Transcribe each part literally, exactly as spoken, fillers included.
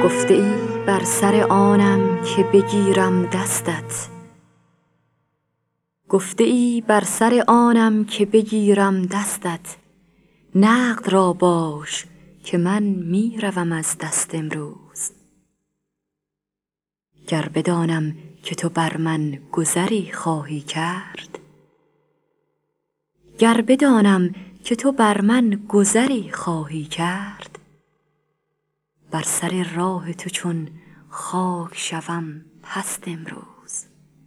گفته ای بر سر آنم که بگیرم دستت، گفته ای بر سر آنم که بگیرم دستت. نقد را باش که من می روم از دست امروز. گر بدانم که تو بر من گذری خواهی کرد، گر بدانم که تو بر من گذری خواهی کرد، بر سر راه تو چون خاک شوم پست امروز.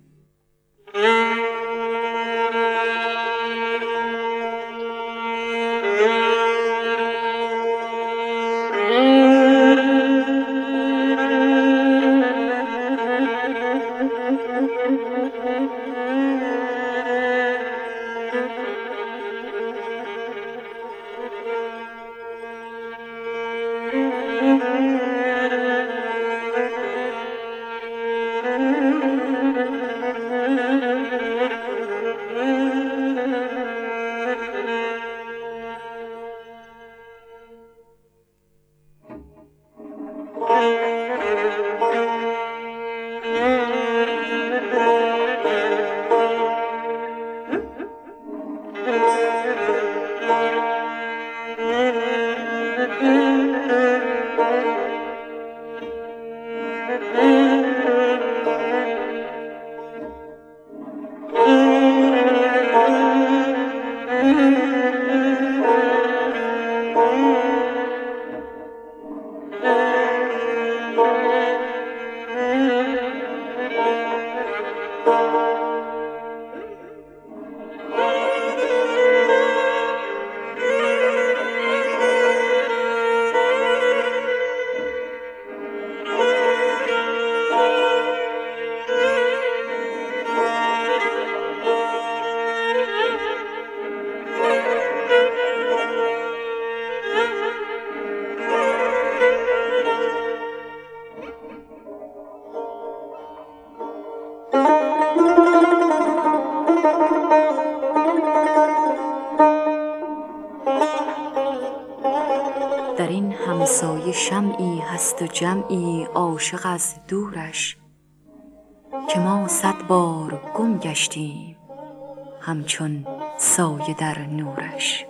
در این همسایه شمعی هست و جمعی عاشق از دورش، که ما صد بار گم گشتیم همچون سایه در نورش.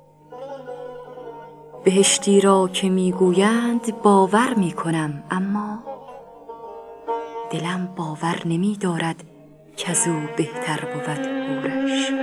بهشتی را که میگویند باور میکنم، اما دلم باور نمی دارد کزو بهتر بود حورش.